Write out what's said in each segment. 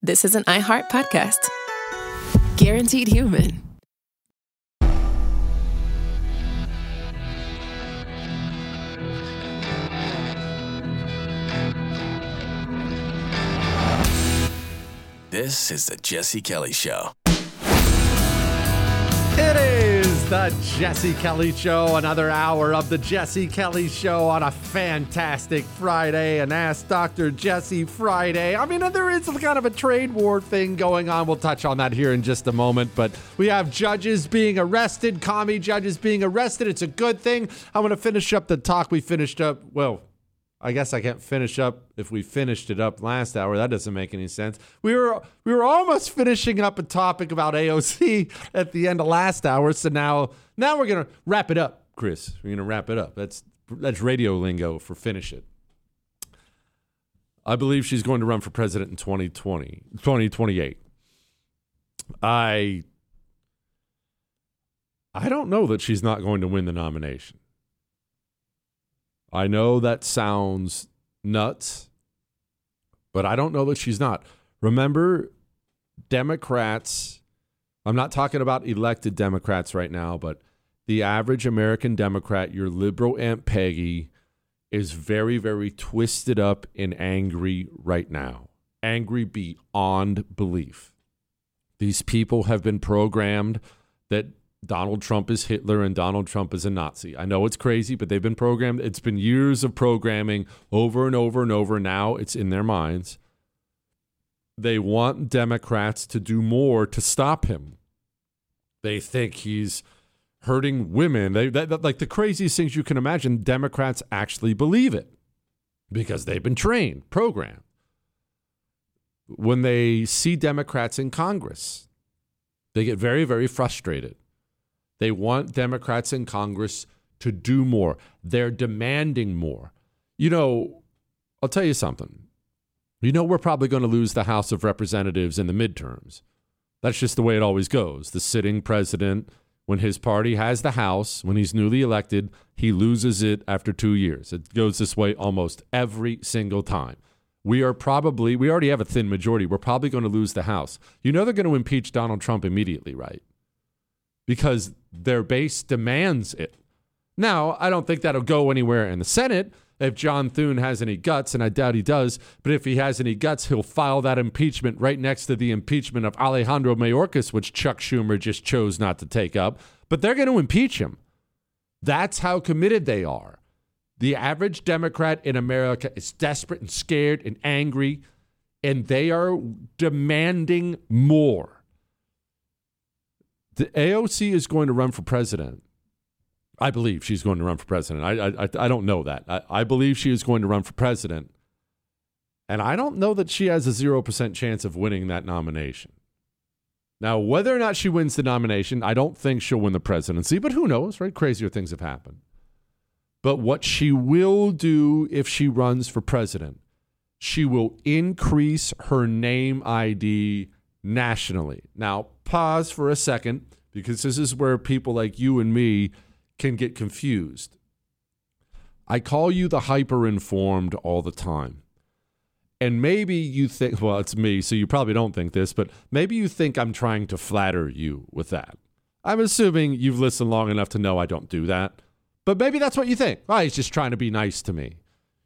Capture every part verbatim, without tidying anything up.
this is an iHeart podcast. Guaranteed Human. This is the Jesse Kelly Show. It is the Jesse Kelly Show, another hour of the Jesse Kelly Show on a fantastic Friday, an Ask Doctor Jesse Friday. I mean, there is kind of a trade war thing going on. We'll touch on that here in just a moment, but we have judges being arrested, commie judges being arrested. It's a good thing. I want to finish up the talk we finished up, well, I guess I can't finish up if we finished it up last hour. That doesn't make any sense. We were we were almost finishing up a topic about A O C at the end of last hour. So now now we're gonna wrap it up, Chris. We're gonna wrap it up. That's that's radio lingo for finish it. I believe she's going to run for president in twenty twenty, twenty twenty-eight. I I don't know that she's not going to win the nomination. I know that sounds nuts, but I don't know that she's not. Remember, Democrats, I'm not talking about elected Democrats right now, but the average American Democrat, your liberal Aunt Peggy, is very, very twisted up and angry right now. Angry beyond belief. These people have been programmed that Donald Trump is Hitler and Donald Trump is a Nazi. I know it's crazy, but they've been programmed. It's been years of programming over and over and over. Now it's in their minds. They want Democrats to do more to stop him. They think he's hurting women. They that, that, like the craziest things you can imagine. Democrats actually believe it because they've been trained, programmed. When they see Democrats in Congress, they get very, very frustrated. They want Democrats in Congress to do more. They're demanding more. You know, I'll tell you something. You know, we're probably going to lose the House of Representatives in the midterms. That's just the way it always goes. The sitting president, when his party has the House, when he's newly elected, he loses it after two years. It goes this way almost every single time. We are probably, we already have a thin majority. We're probably going to lose the House. You know they're going to impeach Donald Trump immediately, right? Because their base demands it. Now, I don't think that'll go anywhere in the Senate if John Thune has any guts, and I doubt he does. But if he has any guts, he'll file that impeachment right next to the impeachment of Alejandro Mayorkas, which Chuck Schumer just chose not to take up. But they're going to impeach him. That's how committed they are. The average Democrat in America is desperate and scared and angry, and they are demanding more. The A O C is going to run for president. I believe she's going to run for president. I I, I don't know that. I, I believe she is going to run for president. And I don't know that she has a zero percent chance of winning that nomination. Now, whether or not she wins the nomination, I don't think she'll win the presidency, but who knows, right? Crazier things have happened. But what she will do if she runs for president, she will increase her name I D nationally. Now, pause for a second, because this is where people like you and me can get confused. I call you the hyper-informed all the time. And maybe you think, well, it's me, so you probably don't think this, but maybe you think I'm trying to flatter you with that. I'm assuming you've listened long enough to know I don't do that. But maybe that's what you think. Oh, he's just trying to be nice to me.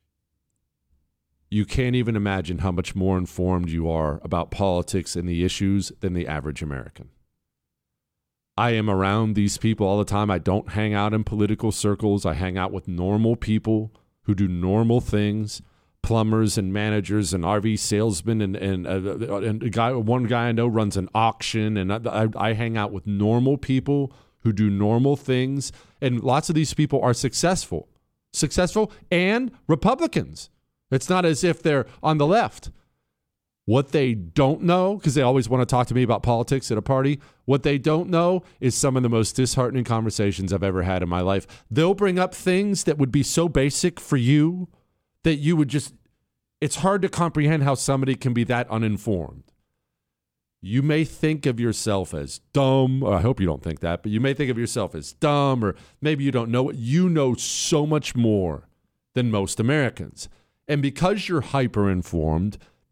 You can't even imagine how much more informed you are about politics and the issues than the average American. I am around these people all the time. I don't hang out in political circles. I hang out with normal people who do normal things, plumbers and managers and R V salesmen. And, and, uh, and a guy, one guy I know runs an auction. And I, I, I hang out with normal people who do normal things. And lots of these people are successful, successful and Republicans. It's not as if they're on the left. What they don't know, because they always want to talk to me about politics at a party, what they don't know is some of the most disheartening conversations I've ever had in my life. They'll bring up things that would be so basic for you that you would just, it's hard to comprehend how somebody can be that uninformed. You may think of yourself as dumb, or I hope you don't think that, but you may think of yourself as dumb, or maybe you don't know it. You know so much more than most Americans. And because you're hyper-informed,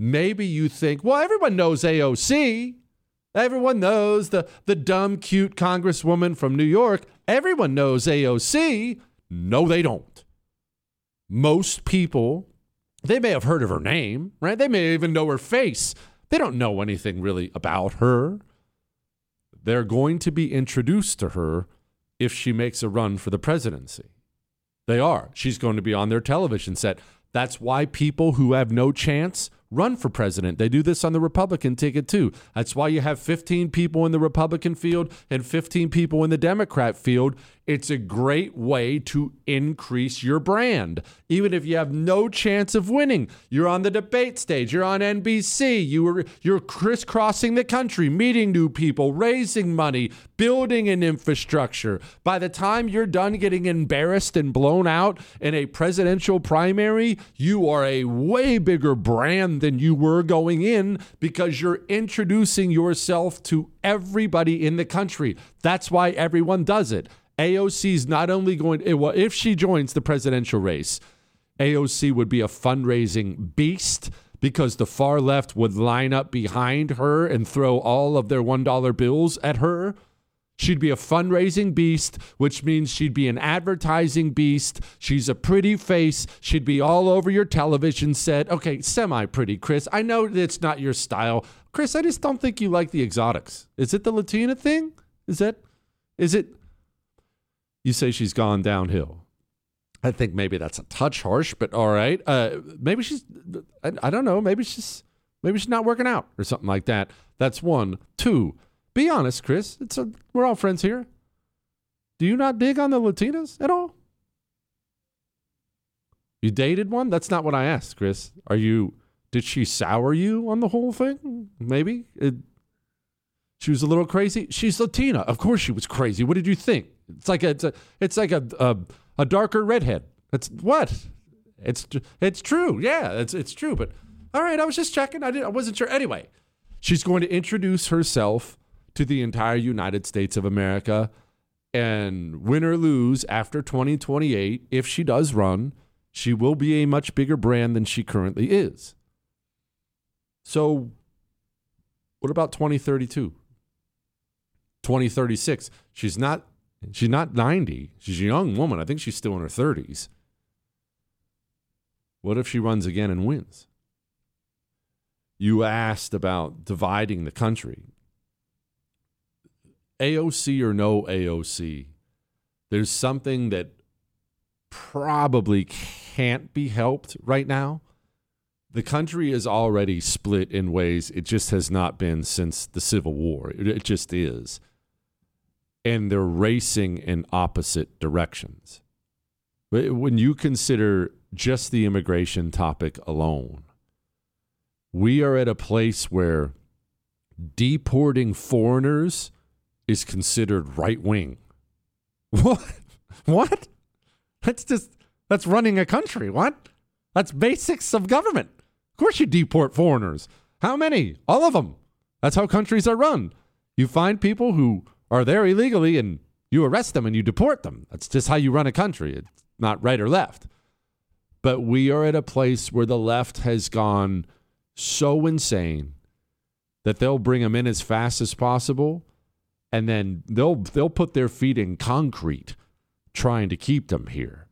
maybe you think, well, everyone knows A O C. Everyone knows the, the dumb, cute congresswoman from New York. Everyone knows A O C. No, they don't. Most people, they may have heard of her name, right? They may even know her face. They don't know anything really about her. They're going to be introduced to her if she makes a run for the presidency. They are. She's going to be on their television set. That's why people who have no chance run for president. They do this on the Republican ticket too. That's why you have fifteen people in the Republican field and fifteen people in the Democrat field. It's a great way to increase your brand. Even if you have no chance of winning, you're on the debate stage, you're on N B C, you were, you're crisscrossing the country, meeting new people, raising money, building an infrastructure. By the time you're done getting embarrassed and blown out in a presidential primary, you are a way bigger brand than you were going in because you're introducing yourself to everybody in the country. That's why everyone does it. A O C is not only going to, well, if she joins the presidential race, A O C would be a fundraising beast because the far left would line up behind her and throw all of their one dollar bills at her. She'd be a fundraising beast, which means she'd be an advertising beast. She's a pretty face. She'd be all over your television set. Okay, semi-pretty, Chris. I know it's not your style. Chris, I just don't think you like the exotics. Is it the Latina thing? Is that, is it? You say she's gone downhill. I think maybe that's a touch harsh, but all right. Uh, maybe she's, I, I don't know. Maybe she's, maybe she's not working out or something like that. That's one. Two. Be honest, Chris. It's a, we're all friends here. Do you not dig on the Latinas at all? You dated one? That's not what I asked, Chris. Are you, did she sour you on the whole thing? Maybe. It, she was a little crazy. She's Latina. Of course she was crazy. What did you think? It's like a, it's a, it's like a, a, a darker redhead. That's what? It's, it's true. Yeah, it's, it's true. But all right, I was just checking. I didn't, I wasn't sure. Anyway, she's going to introduce herself to the entire United States of America, and win or lose after twenty twenty-eight, if she does run, she will be a much bigger brand than she currently is. So what about twenty thirty-two? twenty thirty-six? She's not, she's not ninety. She's a young woman. I think she's still in her thirties. What if she runs again and wins? You asked about dividing the country. A O C or no A O C, there's something that probably can't be helped right now. The country is already split in ways it just has not been since the Civil War. It, it just is. And they're racing in opposite directions. When you consider just the immigration topic alone, we are at a place where deporting foreigners is considered right-wing. What? What? That's just, that's running a country. What? That's basics of government. Of course you deport foreigners. How many? All of them. That's how countries are run. You find people who are there illegally and you arrest them and you deport them. That's just how you run a country. It's not right or left. But we are at a place where the left has gone so insane that they'll bring them in as fast as possible, and then they'll they'll put their feet in concrete trying to keep them here.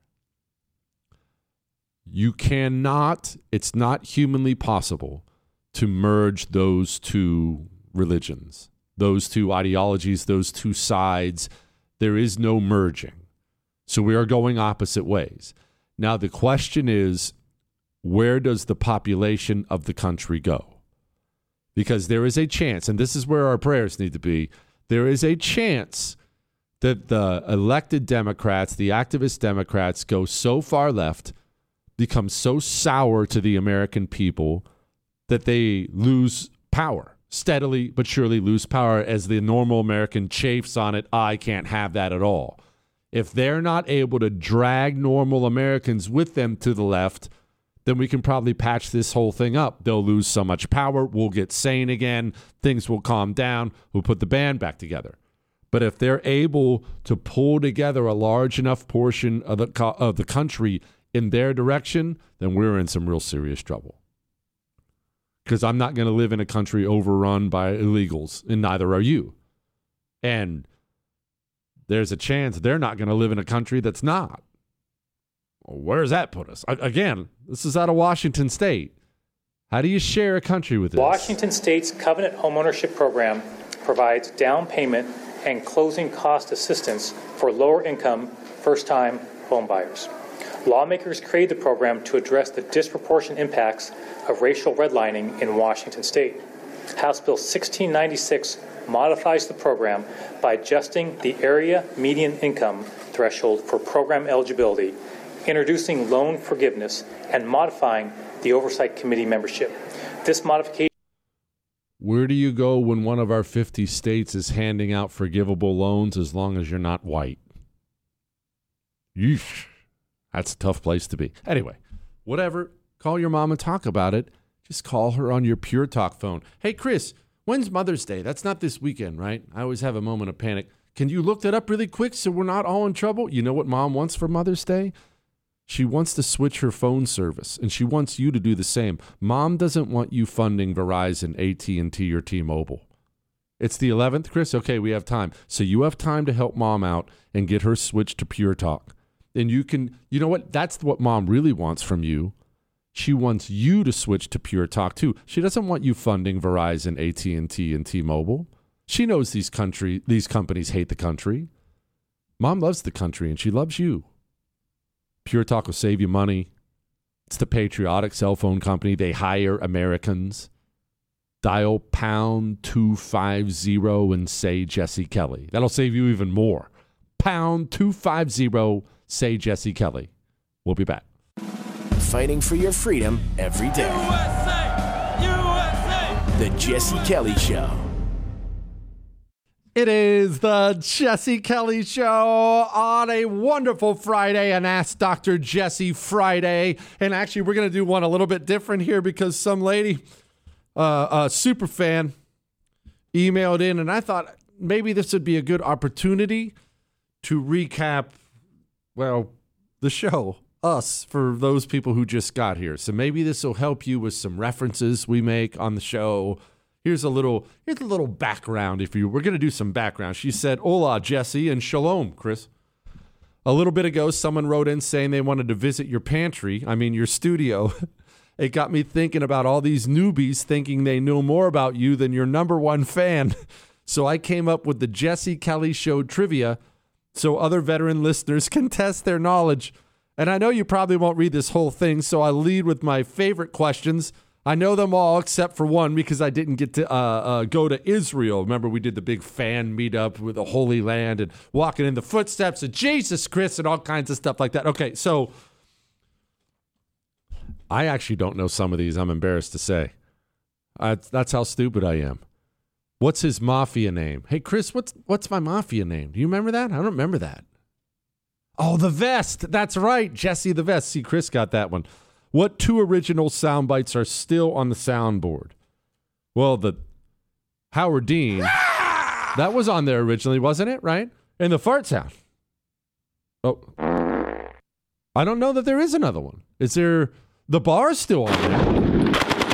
You cannot, it's not humanly possible to merge those two religions, those two ideologies, those two sides. There is no merging. So we are going opposite ways. Now the question is, where does the population of the country go? Because there is a chance, and this is where our prayers need to be, there is a chance that the elected Democrats, the activist Democrats, go so far left, become so sour to the American people that they lose power, steadily but surely lose power as the normal American chafes on it. I can't have that at all. If they're not able to drag normal Americans with them to the left, then we can probably patch this whole thing up. They'll lose so much power. We'll get sane again. Things will calm down. We'll put the band back together. But if they're able to pull together a large enough portion of the, co- of the country in their direction, then we're in some real serious trouble. because I'm not going to live in a country overrun by illegals, and neither are you. And there's a chance they're not going to live in a country that's not. Well, where does that put us? I, again, this is out of Washington State. How do you share a country with this? Washington State's Covenant Homeownership Program provides down payment and closing cost assistance for lower-income, first-time home buyers. Lawmakers created the program to address the disproportionate impacts of racial redlining in Washington State. House Bill sixteen ninety-six modifies the program by adjusting the area median income threshold for program eligibility, introducing loan forgiveness, and modifying the Oversight Committee membership. This modification. Where do you go when one of our fifty states is handing out forgivable loans as long as you're not white? Yeesh. That's a tough place to be. Anyway, whatever. Call your mom and talk about it. Just call her on your Pure Talk phone. Hey, Chris, when's Mother's Day? That's not this weekend, right? I always have a moment of panic. Can you look that up really quick so we're not all in trouble? You know what Mom wants for Mother's Day? She wants to switch her phone service, and she wants you to do the same. Mom doesn't want you funding Verizon, A T and T, or T-Mobile. It's the eleventh, Chris? Okay, we have time. So you have time to help Mom out and get her switched to Pure Talk. And you can, you know what? That's what Mom really wants from you. She wants you to switch to Pure Talk, too. She doesn't want you funding Verizon, A T and T, and T-Mobile. She knows these country, these companies hate the country. Mom loves the country, and she loves you. Pure Talk will save you money. It's the patriotic cell phone company. They hire Americans. Dial pound two five zero and say Jesse Kelly. That'll save you even more. Pound two five zero, say Jesse Kelly. We'll be back. Fighting for your freedom every day. U S A! U S A! The Jesse Kelly Show. It is the Jesse Kelly Show on a wonderful Friday, an Ask Doctor Jesse Friday. And actually, we're going to do one a little bit different here because some lady, uh, a super fan, emailed in, and I thought maybe this would be a good opportunity to recap, well, the show, us, for those people who just got here. So maybe this will help you with some references we make on the show. Here's a little here's a little background. If you we're going to do some background. She said, "Hola, Jesse, and shalom, Chris. A little bit ago, someone wrote in saying they wanted to visit your pantry. I mean, your studio. It got me thinking about all these newbies thinking they know more about you than your number one fan. So I came up with the Jesse Kelly Show trivia so other veteran listeners can test their knowledge. And I know you probably won't read this whole thing, so I'll lead with my favorite questions. I know them all except for one because I didn't get to uh, uh, go to Israel. Remember, we did the big fan meetup with the Holy Land and walking in the footsteps of Jesus, Chris, and all kinds of stuff like that. Okay, so I actually don't know some of these, I'm embarrassed to say. I, that's how stupid I am. What's his mafia name? Hey, Chris, what's what's my mafia name? Do you remember that? I don't remember that. Oh, the Vest. That's right, Jesse the Vest. See, Chris got that one. What two original sound bites are still on the soundboard? Well, the Howard Dean, that was on there originally, wasn't it? Right? And the fart sound. Oh, I don't know that there is another one. Is there? The bar's still on there.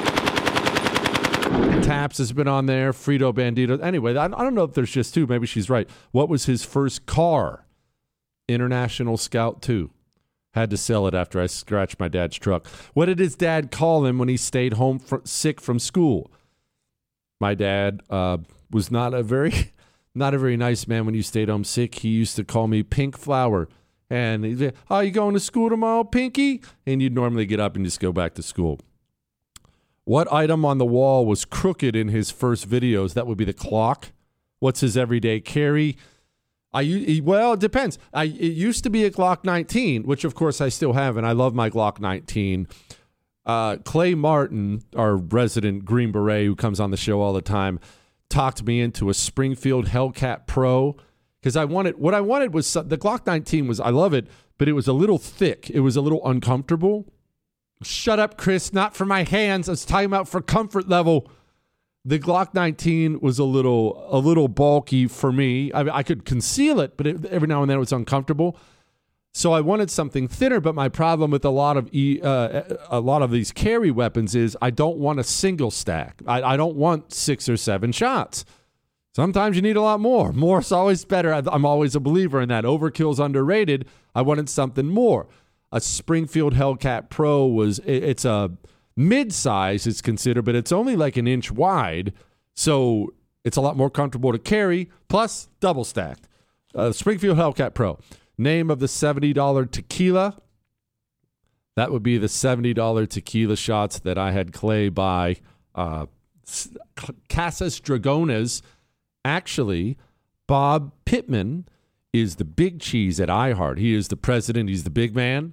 Taps has been on there. Frito Bandito. Anyway, I, I don't know if there's just two. Maybe she's right. What was his first car? International Scout two. Had to sell it after I scratched my dad's truck. What did his dad call him when he stayed home for, sick from school? My dad uh, was not a very, not a very nice man when he stayed home sick. He used to call me Pink Flower. And he'd say, "Oh, you going to school tomorrow, Pinky?" And you'd normally get up and just go back to school. What item on the wall was crooked in his first videos? That would be the clock. What's his everyday carry? I, well, it depends. I, it used to be a Glock nineteen, which of course I still have, and I love my Glock nineteen. Uh, Clay Martin, our resident Green Beret who comes on the show all the time, talked me into a Springfield Hellcat Pro because I wanted, what I wanted was, the Glock nineteen was, I love it, but it was a little thick. It was a little uncomfortable. Shut up, Chris, not for my hands. I was talking about for comfort level. The Glock nineteen was a little a little bulky for me. I, I could conceal it, but it, every now and then it was uncomfortable. So I wanted something thinner, but my problem with a lot of e, uh, a lot of these carry weapons is I don't want a single stack. I, I don't want six or seven shots. Sometimes you need a lot more. More is always better. I'm always a believer in that. Overkill's underrated. I wanted something more. A Springfield Hellcat Pro was, it's a mid-size, it's considered, but it's only like an inch wide. So it's a lot more comfortable to carry, plus double stacked. Uh, Springfield Hellcat Pro. Name of the seventy dollars tequila. That would be the seventy dollars tequila shots that I had Clay buy. Uh, Casas Dragones. Actually, Bob Pittman is the big cheese at iHeart. He is the president. He's the big man.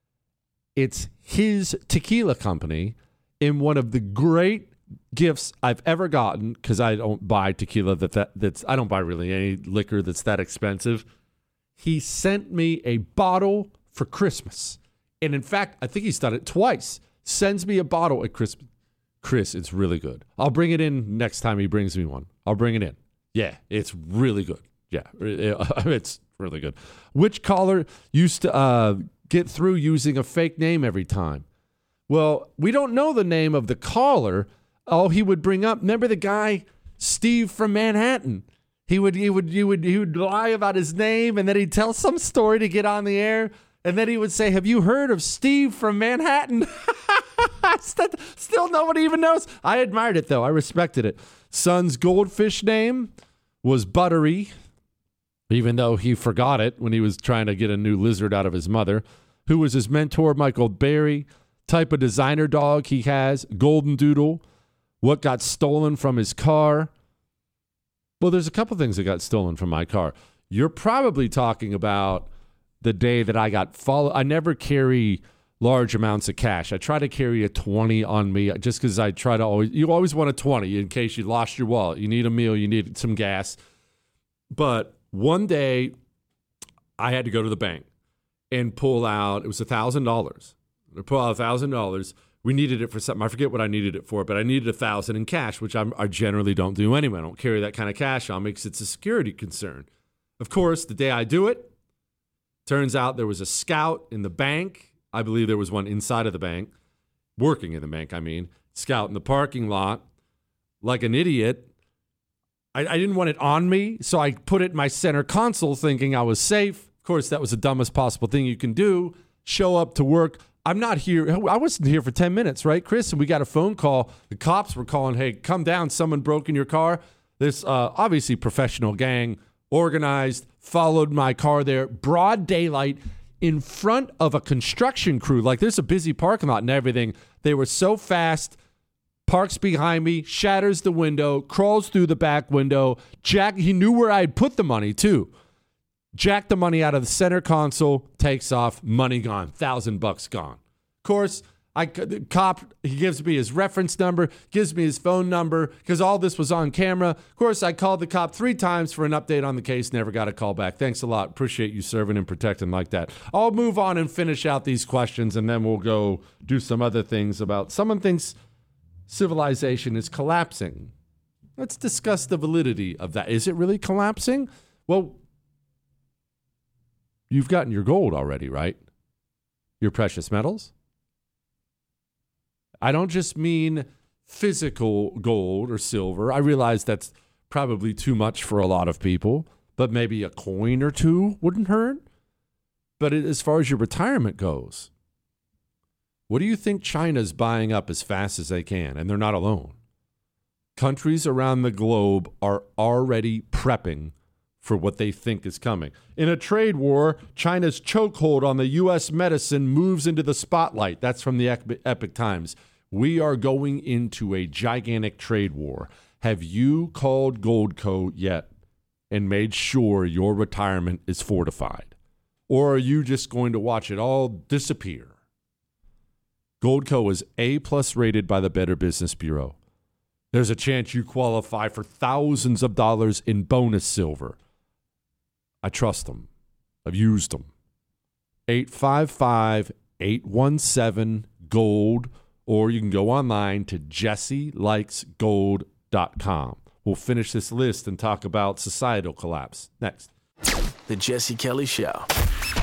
It's his tequila company. In one of the great gifts I've ever gotten, because I don't buy tequila that, that that's I don't buy really any liquor that's that expensive. He sent me a bottle for Christmas. And in fact, I think he's done it twice. Sends me a bottle at Christmas. Chris, it's really good. I'll bring it in next time he brings me one. I'll bring it in. Yeah, it's really good. Yeah, it's really good. Which caller used to uh, get through using a fake name every time? Well, we don't know the name of the caller. Oh, he would bring up, remember the guy, Steve from Manhattan? He would, he would, he would, he would lie about his name, and then he'd tell some story to get on the air, and then he would say, "Have you heard of Steve from Manhattan?" still, still, nobody even knows. I admired it though. I respected it. Son's goldfish name was Buttery, even though he forgot it when he was trying to get a new lizard out of his mother. Who was his mentor? Michael Berry. Type of designer dog he has, Golden Doodle. What got stolen from his car? Well, there's a couple things that got stolen from my car. You're probably talking about the day that I got followed. I never carry large amounts of cash. I try to carry a twenty on me just because I try to always, you always want a twenty in case you lost your wallet. You need a meal, you need some gas. But one day I had to go to the bank and pull out, it was one thousand dollars. I pull out one thousand dollars. We needed it for something. I forget what I needed it for, but I needed one thousand dollars in cash, which I'm, I generally don't do anyway. I don't carry that kind of cash on me because it's a security concern. Of course, the day I do it, turns out there was a scout in the bank. I believe there was one inside of the bank, working in the bank, I mean, scout in the parking lot. Like an idiot, I, I didn't want it on me, so I put it in my center console thinking I was safe. Of course, that was the dumbest possible thing you can do. Show up to work. I'm not here. I wasn't here for ten minutes, right, Chris? And we got a phone call. The cops were calling, "Hey, come down. Someone broke in your car." This uh, obviously professional gang, organized, followed my car there. Broad daylight in front of a construction crew. Like there's a busy parking lot and everything. They were so fast. Parks behind me, shatters the window, crawls through the back window. Jack, he knew where I'd put the money too. Jacked the money out of the center console, takes off, money gone, thousand bucks gone. Of course, I, the cop, he gives me his reference number, gives me his phone number, because all this was on camera. Of course, I called the cop three times for an update on the case, never got a call back. Thanks a lot. Appreciate you serving and protecting like that. I'll move on and finish out these questions, and then we'll go do some other things about, someone thinks civilization is collapsing. Let's discuss the validity of that. Is it really collapsing? Well, you've gotten your gold already, right? Your precious metals? I don't just mean physical gold or silver. I realize that's probably too much for a lot of people, but maybe a coin or two wouldn't hurt. But it, as far as your retirement goes, what do you think China's buying up as fast as they can? And they're not alone. Countries around the globe are already prepping for what they think is coming. In a trade war, China's chokehold on the U S medicine moves into the spotlight. That's from the Epic Times. We are going into a gigantic trade war. Have you called Goldco yet and made sure your retirement is fortified? Or are you just going to watch it all disappear? Goldco is A-plus rated by the Better Business Bureau. There's a chance you qualify for thousands of dollars in bonus silver. I trust them. I've used them. eight five five, eight one seven, GOLD, or you can go online to jesse likes gold dot com. We'll finish this list and talk about societal collapse next. The Jesse Kelly Show.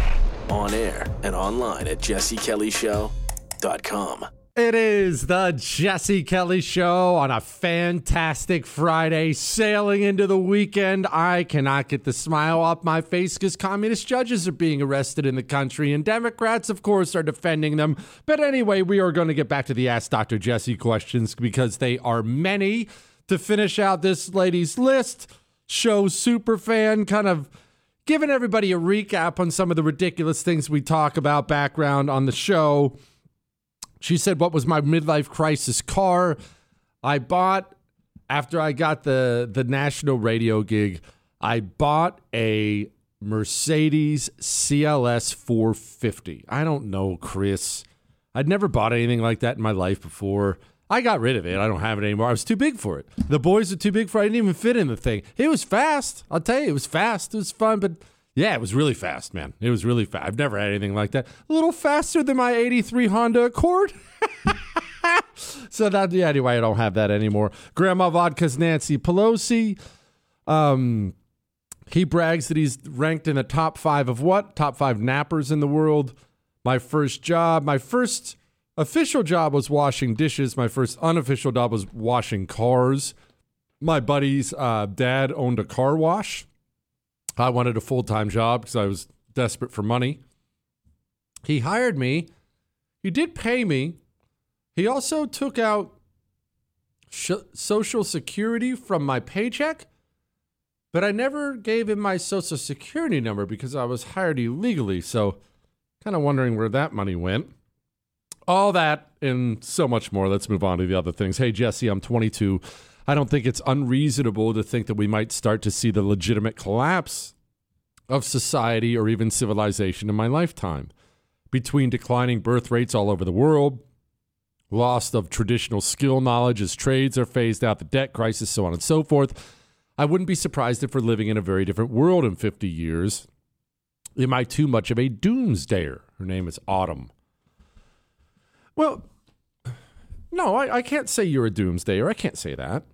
on air and online at jesse kelly show dot com. It is the Jesse Kelly Show on a fantastic Friday, sailing into the weekend. I cannot get the smile off my face because communist judges are being arrested in the country, and Democrats, of course, are defending them. But anyway, we are going to get back to the Ask Doctor Jesse questions because they are many. To finish out this lady's list, show superfan kind of giving everybody a recap on some of the ridiculous things we talk about, background on the show. She said, what was my midlife crisis car I bought after I got the, the national radio gig? I bought a Mercedes C L S four fifty. I don't know, Chris. I'd never bought anything like that in my life before. I got rid of it. I don't have it anymore. I was too big for it. The boys are too big for it. I didn't even fit in the thing. It was fast. I'll tell you, it was fast. It was fun, but yeah, it was really fast, man. It was really fast. I've never had anything like that. A little faster than my eighty-three Honda Accord. So that, yeah, anyway, I don't have that anymore. Grandma Vodka's Nancy Pelosi. Um, he brags that he's ranked in the top five of what? Top five nappers in the world. My first job, my first official job was washing dishes. My first unofficial job was washing cars. My buddy's uh, dad owned a car wash. I wanted a full-time job because I was desperate for money. He hired me. He did pay me. He also took out sh- Social Security from my paycheck, but I never gave him my Social Security number because I was hired illegally. So kind of wondering where that money went. All that and so much more. Let's move on to the other things. Hey, Jesse, I'm twenty-two. I don't think it's unreasonable to think that we might start to see the legitimate collapse of society or even civilization in my lifetime. Between declining birth rates all over the world, loss of traditional skill knowledge as trades are phased out, the debt crisis, so on and so forth, I wouldn't be surprised if we're living in a very different world in fifty years. Am I too much of a doomsdayer? Her name is Autumn. Well, no, I, I can't say you're a doomsdayer. I can't say that.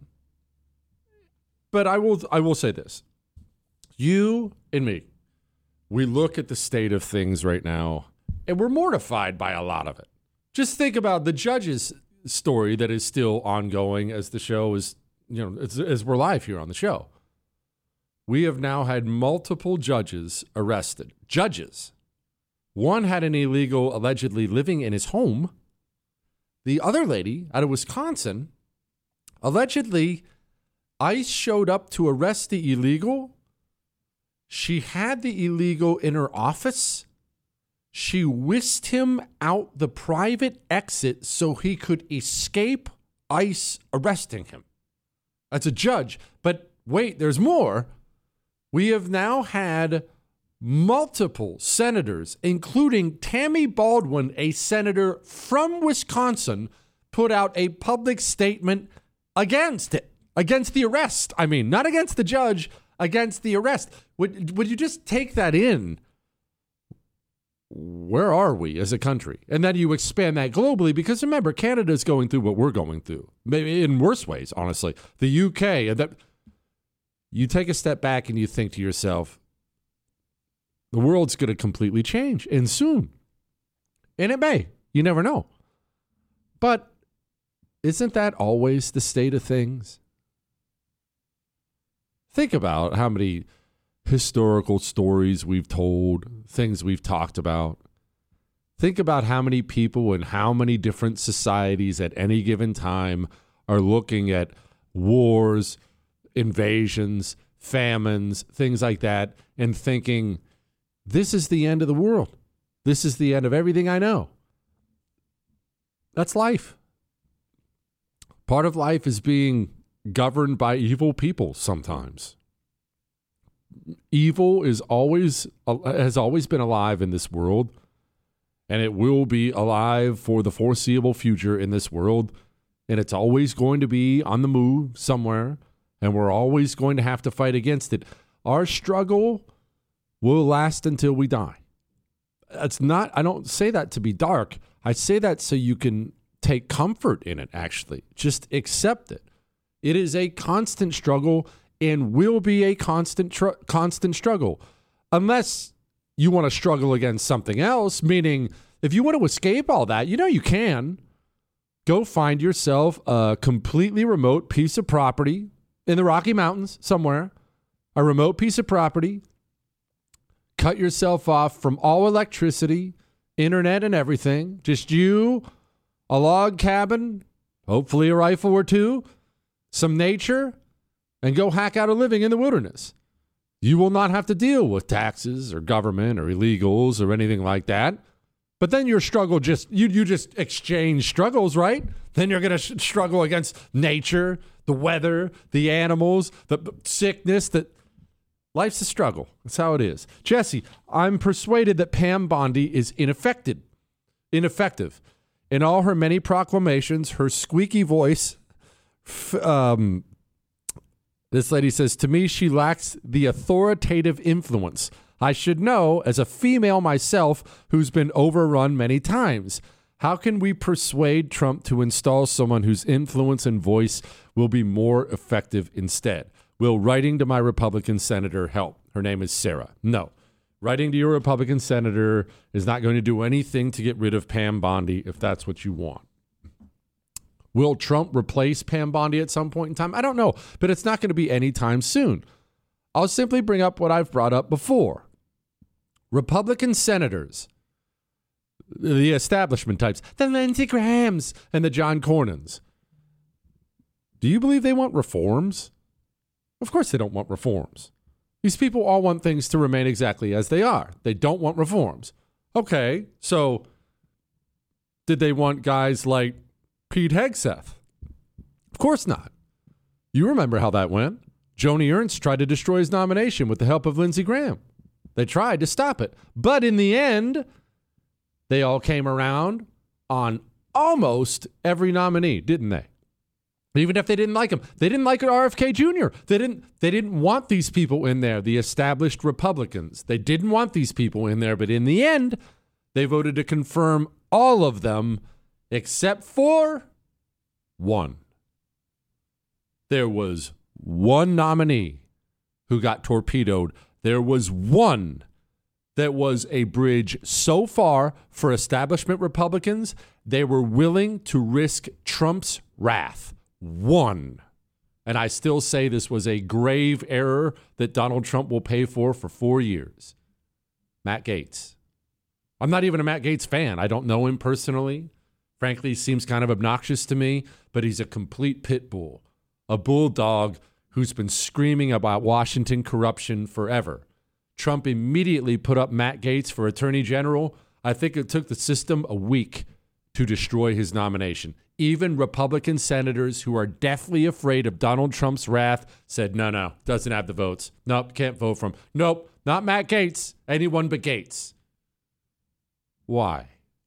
But I will I will say this. You and me, we look at the state of things right now, and we're mortified by a lot of it. Just think about the judge's story that is still ongoing as the show is, you know, as, as we're live here on the show. We have now had multiple judges arrested. Judges. One had an illegal allegedly living in his home. The other lady out of Wisconsin, allegedly, ICE showed up to arrest the illegal. She had the illegal in her office. She whisked him out the private exit so he could escape ICE arresting him. That's a judge. But wait, there's more. We have now had multiple senators, including Tammy Baldwin, a senator from Wisconsin, put out a public statement against it, against the arrest. I mean, not against the judge, against the arrest. Would, would you just take that in? Where are we as a country? And then you expand that globally, because remember, Canada is going through what we're going through, maybe in worse ways, honestly. The U K, and that you take a step back and you think to yourself, the world's going to completely change, and soon. And it may. You never know. But isn't that always the state of things? Think about how many historical stories we've told, things we've talked about. Think about how many people in how many different societies at any given time are looking at wars, invasions, famines, things like that, and thinking, this is the end of the world. This is the end of everything I know. That's life. Part of life is being governed by evil people sometimes. Evil is always has always been alive in this world, and it will be alive for the foreseeable future in this world, and it's always going to be on the move somewhere, and we're always going to have to fight against it. Our struggle will last until we die. It's not, I don't say that to be dark. I say that so you can take comfort in it, actually. Just accept it. It is a constant struggle and will be a constant tr- constant struggle unless you want to struggle against something else, meaning if you want to escape all that, you know you can. Go find yourself a completely remote piece of property in the Rocky Mountains somewhere, a remote piece of property. Cut yourself off from all electricity, internet, and everything. Just you, a log cabin, hopefully a rifle or two, some nature, and go hack out a living in the wilderness. You will not have to deal with taxes or government or illegals or anything like that. But then your struggle just, you you just exchange struggles, right? Then you're going to sh- struggle against nature, the weather, the animals, the sickness. That life's a struggle. That's how it is. Jesse, I'm persuaded that Pam Bondi is ineffective. Ineffective. In all her many proclamations, her squeaky voice, f- um, this lady says, to me, she lacks the authoritative influence I should know as a female myself who's been overrun many times. How can we persuade Trump to install someone whose influence and voice will be more effective instead? Will writing to my Republican senator help? Her name is Sarah. No. Writing to your Republican senator is not going to do anything to get rid of Pam Bondi if that's what you want. Will Trump replace Pam Bondi at some point in time? I don't know, but it's not going to be anytime soon. I'll simply bring up what I've brought up before. Republican senators, the establishment types, the Lindsey Grahams and the John Cornyn's. Do you believe they want reforms? Of course they don't want reforms. These people all want things to remain exactly as they are. They don't want reforms. Okay, so did they want guys like Pete Hegseth? Of course not. You remember how that went. Joni Ernst tried to destroy his nomination with the help of Lindsey Graham. They tried to stop it. But in the end, they all came around on almost every nominee, didn't they? Even if they didn't like him. They didn't like R F K Junior They didn't, they didn't want these people in there, the established Republicans. They didn't want these people in there. But in the end, they voted to confirm all of them except for one. There was one nominee who got torpedoed. There was one that was a bridge so far for establishment Republicans, they were willing to risk Trump's wrath. One. And I still say this was a grave error that Donald Trump will pay for for four years. Matt Gaetz. I'm not even a Matt Gaetz fan. I don't know him personally. Frankly, he seems kind of obnoxious to me, but he's a complete pit bull, a bulldog who's been screaming about Washington corruption forever. Trump immediately put up Matt Gaetz for Attorney General. I think it took the system a week to destroy his nomination. Even Republican senators who are deathly afraid of Donald Trump's wrath said, no, no, doesn't have the votes. Nope, can't vote for him. Nope, not Matt Gaetz, anyone but Gaetz. Why?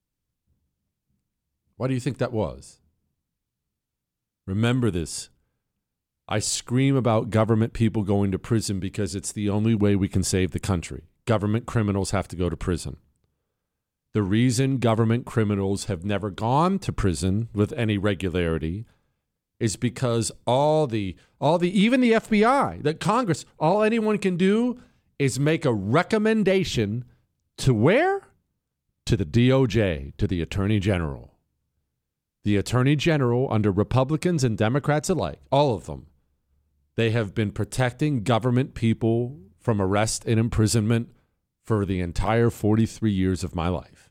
Why do you think that was? Remember this. I scream about government people going to prison because it's the only way we can save the country. Government criminals have to go to prison. The reason government criminals have never gone to prison with any regularity is because all the, all the, even the F B I, the Congress, all anyone can do is make a recommendation to where? To the D O J, to the Attorney General. The Attorney General, under Republicans and Democrats alike, all of them, they have been protecting government people from arrest and imprisonment for the entire forty-three years of my life.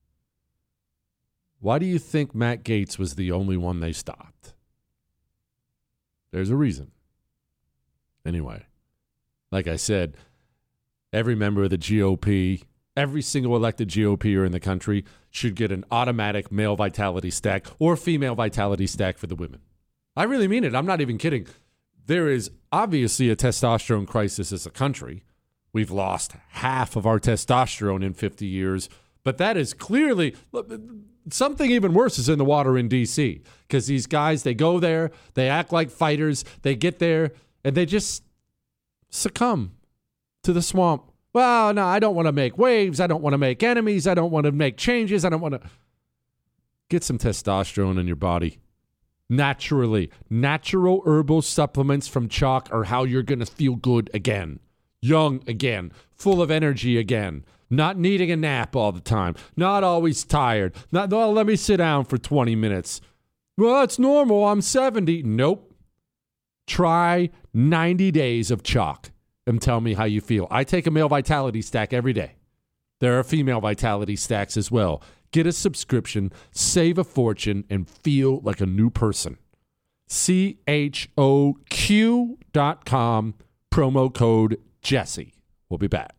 Why do you think Matt Gaetz was the only one they stopped? There's a reason. Anyway, like I said, every member of the G O P, every single elected G O P er in the country should get an automatic male vitality stack or female vitality stack for the women. I really mean it. I'm not even kidding. There is obviously a testosterone crisis as a country. We've lost half of our testosterone in fifty years, but that is clearly something even worse is in the water in D C because these guys, they go there, they act like fighters, they get there, and they just succumb to the swamp. Well, no, I don't want to make waves. I don't want to make enemies. I don't want to make changes. I don't want to get some testosterone in your body. Naturally, natural herbal supplements from chalk are how you're going to feel good again, young again, full of energy again. not needing a nap all the time, not always tired, not, well, let me sit down for twenty minutes. Well, that's normal. I'm seventy. Nope. Try ninety days of chalk and tell me how you feel. I take a male vitality stack every day. There are female vitality stacks as well. Get a subscription, save a fortune, and feel like a new person. C H O Q dot com, promo code Jesse. We'll be back.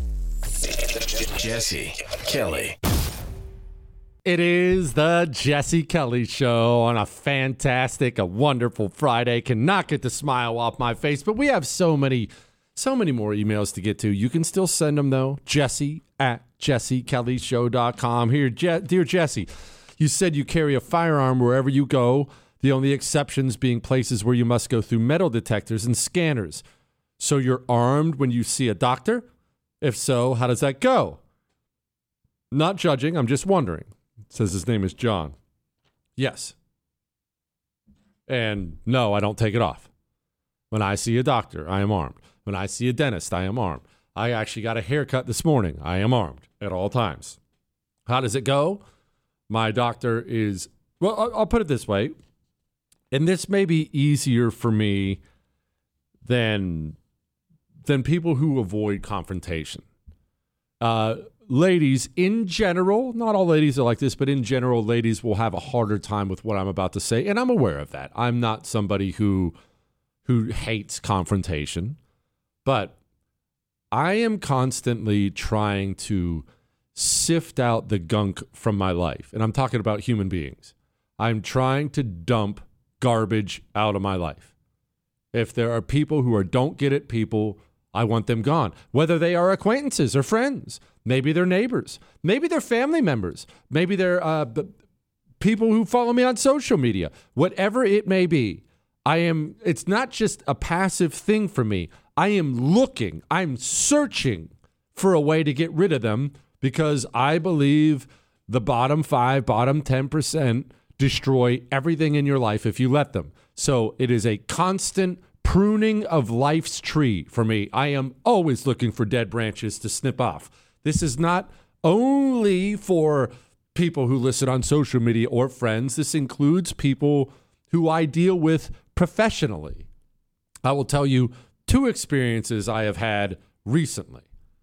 Jesse Kelly. It is the Jesse Kelly Show on a fantastic, a wonderful Friday. Cannot get the smile off my face, but we have so many, so many more emails to get to. You can still send them, though. Jesse at jesse kelly show dot com. Here, Je- dear Jesse, you said you carry a firearm wherever you go, the only exceptions being places where you must go through metal detectors and scanners. So you're armed when you see a doctor? If so, how does that go? Not judging, I'm just wondering. Says his name is John. Yes. And no, I don't take it off. When I see a doctor, I am armed. When I see a dentist, I am armed. I actually got a haircut this morning. I am armed at all times. How does it go? My doctor is, well, I'll put it this way. And this may be easier for me than, than people who avoid confrontation. Uh, Ladies, in general, not all ladies are like this, but in general, ladies will have a harder time with what I'm about to say, and I'm aware of that. I'm not somebody who who hates confrontation, but I am constantly trying to sift out the gunk from my life, and I'm talking about human beings. I'm trying to dump garbage out of my life. If there are people who are don't get it people, I want them gone, whether they are acquaintances or friends. Maybe they're neighbors. Maybe they're family members. Maybe they're uh, b- people who follow me on social media. Whatever it may be, I am. It's not just a passive thing for me. I am looking. I'm searching for a way to get rid of them because I believe the bottom five, bottom ten percent destroy everything in your life if you let them. So it is a constant pruning of life's tree for me. I am always looking for dead branches to snip off. This is not only for people who listen on social media or friends. This includes people who I deal with professionally. I will tell you two experiences I have had recently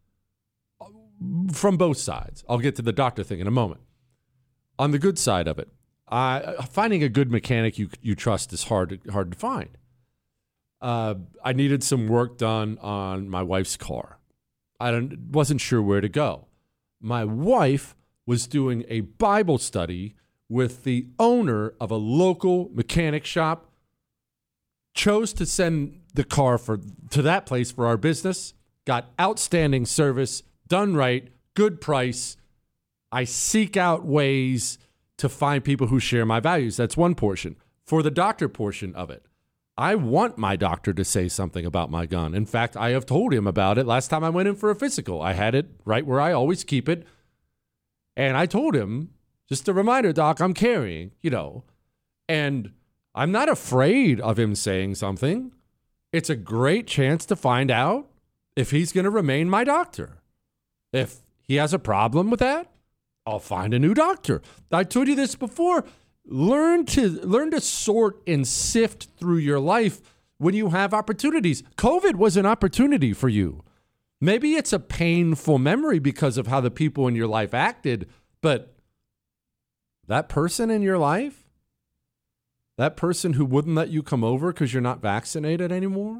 from both sides. I'll get to the doctor thing in a moment. On the good side of it, I, finding a good mechanic you you trust is hard hard to find. Uh, I needed some work done on my wife's car. I don't, wasn't sure where to go. My wife was doing a Bible study with the owner of a local mechanic shop, chose to send the car for to that place for our business, got outstanding service, done right, good price. I seek out ways to find people who share my values. That's one portion. For the doctor portion of it, I want my doctor to say something about my gun. In fact, I have told him about it last time I went in for a physical. I had it right where I always keep it. And I told him, just a reminder, Doc, I'm carrying, you know. And I'm not afraid of him saying something. It's a great chance to find out if he's going to remain my doctor. If he has a problem with that, I'll find a new doctor. I told you this before. Learn to learn to sort and sift through your life when you have opportunities. COVID was an opportunity for you. Maybe it's a painful memory because of how the people in your life acted, but that person in your life, that person who wouldn't let you come over because you're not vaccinated anymore,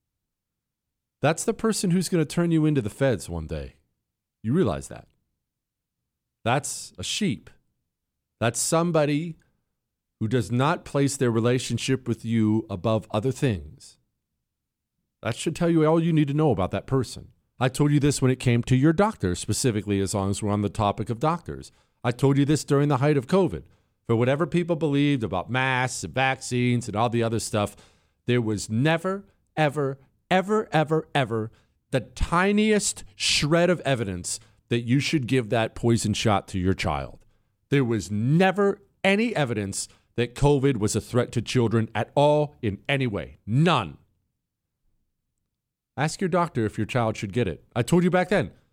that's the person who's going to turn you into the feds one day. You realize that. That's a sheep. That's somebody who does not place their relationship with you above other things. That should tell you all you need to know about that person. I told you this when it came to your doctor, specifically, as long as we're on the topic of doctors. I told you this during the height of COVID. For whatever people believed about masks and vaccines and all the other stuff, there was never, ever, ever, ever, ever the tiniest shred of evidence that you should give that poison shot to your child. There was never any evidence that COVID was a threat to children at all in any way. None. Ask your doctor if your child should get it. I told you back then,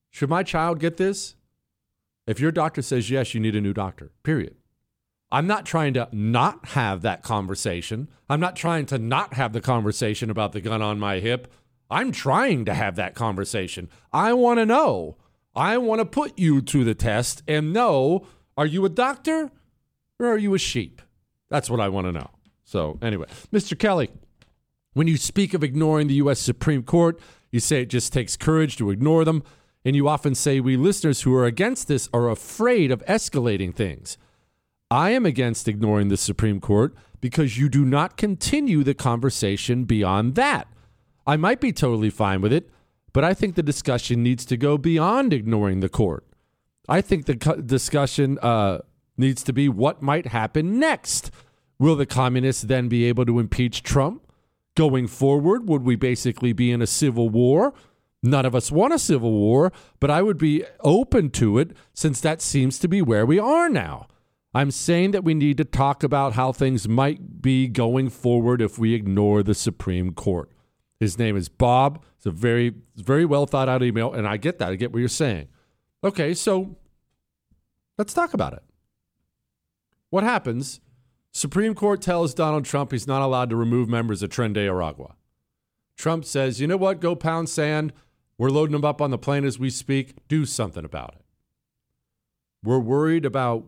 Should my child get this? If your doctor says yes, you need a new doctor, period. I'm not trying to not have that conversation. I'm not trying to not have the conversation about the gun on my hip. I'm trying to have that conversation. I want to know. I want to put you to the test and know, are you a doctor or are you a sheep? That's what I want to know. So anyway, Mister Kelly, when you speak of ignoring the U S Supreme Court, you say it just takes courage to ignore them. And you often say we listeners who are against this are afraid of escalating things. I am against ignoring the Supreme Court because you do not continue the conversation beyond that. I might be totally fine with it, but I think the discussion needs to go beyond ignoring the court. I think the co- discussion uh, needs to be what might happen next. Will the communists then be able to impeach Trump? Going forward, would we basically be in a civil war? None of us want a civil war, but I would be open to it since that seems to be where we are now. I'm saying that we need to talk about how things might be going forward if we ignore the Supreme Court. His name is Bob. It's a very, very well thought out email, and I get that. I get what you're saying. Okay, so let's talk about it. What happens? Supreme Court tells Donald Trump he's not allowed to remove members of Tren de Aragua. Trump says, you know what? Go pound sand. We're loading them up on the plane as we speak. Do something about it. We're worried about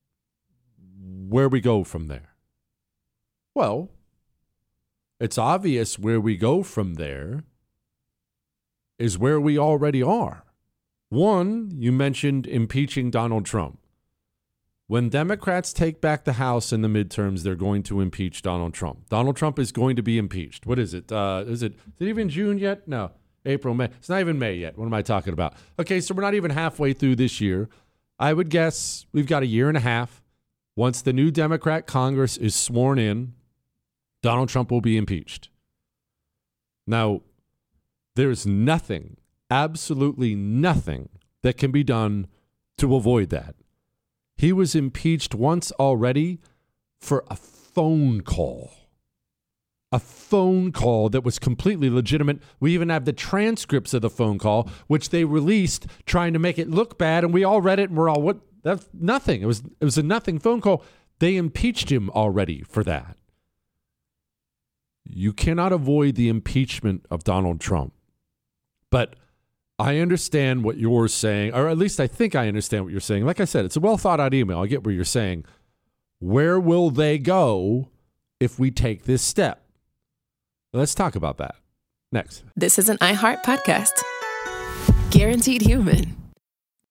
where we go from there. Well, it's obvious where we go from there is where we already are. One, you mentioned impeaching Donald Trump. When Democrats take back the House in the midterms, they're going to impeach Donald Trump. Donald Trump is going to be impeached. What is it? Uh, is it, is it even June yet? No. April, May. It's not even May yet. What am I talking about? Okay, so we're not even halfway through this year. I would guess we've got a year and a half. Once the new Democrat Congress is sworn in, Donald Trump will be impeached. Now, there's nothing, absolutely nothing that can be done to avoid that. He was impeached once already for a phone call. A phone call that was completely legitimate. We even have the transcripts of the phone call, which they released trying to make it look bad, and we all read it, and we're all, what? That's nothing. It was, it was a nothing phone call. They impeached him already for that. You cannot avoid the impeachment of Donald Trump. But I understand what you're saying, or at least I think I understand what you're saying. Like I said, it's a well thought out email. I get what you're saying. Where will they go if we take this step? Let's talk about that next. This is an iHeart podcast. Guaranteed Human.